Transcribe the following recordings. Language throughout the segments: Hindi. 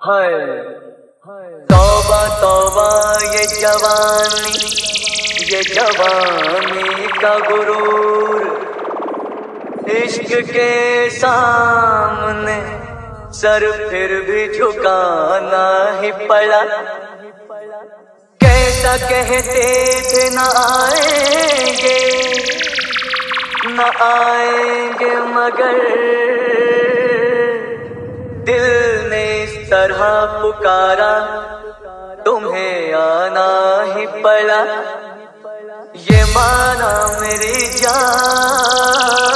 हाय तौबा तौबा ये जवानी का गुरूर, इश्क के सामने सर फिर भी झुकाना ही पड़ा। कैसा कहते थे न आएंगे मगर दिल ने इस तरह पुकारा, तुम्हें आना ही पड़ा। ये माना मेरी जान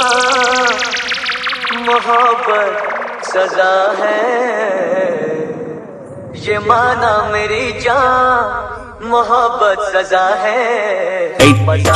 मोहब्बत सजा है, ये माना मेरी जान मोहब्बत सजा है।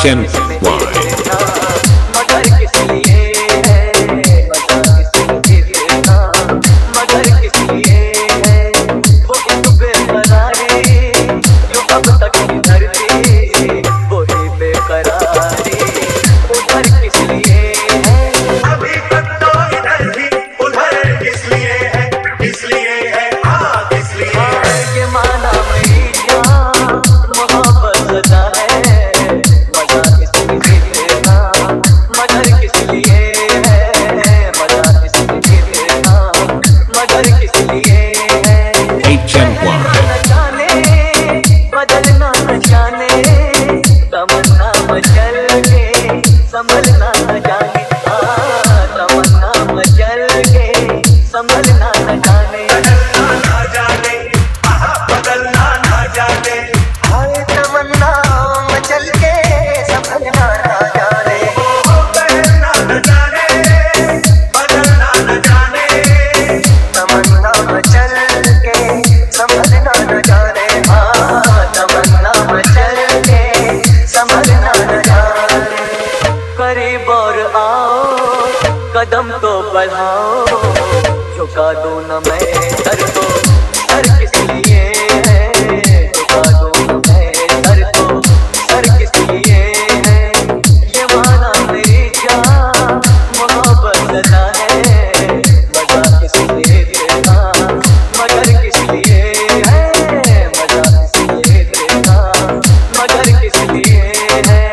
मगर किस लिए है, मगर किस लिए है, वो एक बेकरारी जो अब तक इधर थी, वही बेकरारी उधर किस लिए है। अभी तक तो इधर ही, उधर किस लिए है, किस लिए है, हाँ किस लिए है। ये माना मेरी जान मोहब्बत सजा है, मजा किस लिए था, मगर किस लिए है, मजा किस लिए था, मगर किस लिए है। न जाने बदलना न जाने, तमन्ना मचल के संभलना न जाने, तमन्ना मचल के संभलना न जाने। बदलना ना जाने, बदलना ना जाने, हाय तमन्ना मचल के संभलना न जाने। बदलना न जाने, बदलना न जाने, तमन्ना मचल के संभलना न जाने, तमन्ना मचल के संभलना न जाने। करीब और आओ कदम तो बढ़ाओ, झुका दो न मैं सर को, सर किस लिए है, झुका दो न मैं सर को, सर किस लिए है। ये माना मेरी जान मोहब्बत सजा है, मजा किस लिए था, मगर किस लिए है, मजा किस लिए था, मगर किस लिए है।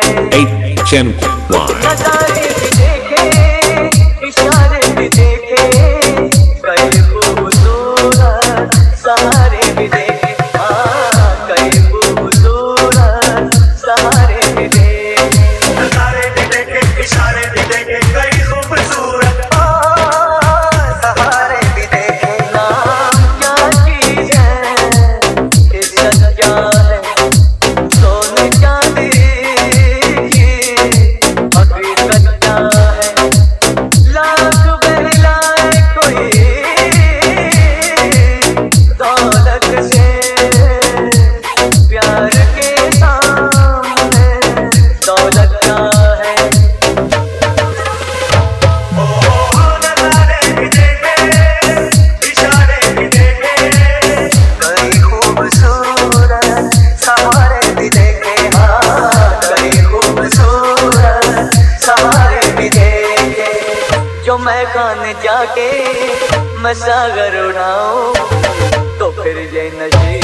नज़ारे भी देखे, इशारे भी देखे, कई खूबसूरत सहारे भी देखे, कई खूबसूरत सहारे भी देखे। नज़ारे भी देखे, इशारे भी देखे, कई खूबसूरत सहारे भी देखे। नाम क्या चीज़ है, इज्जत क्या है, सोने चांदी की हकीकत क्या है। लाख बहलाए कोई दौलत से, प्यार के सामने दौलत क्या है। नज़ारे भी देखे, इशारे भी देखे, कई खूबसूरत सहारे भी देखे, कई खूबसूरत सहारे भी देखे। जो मैं खाने जाके मैं सागर उड़ाऊं, तो फिर ये नशीब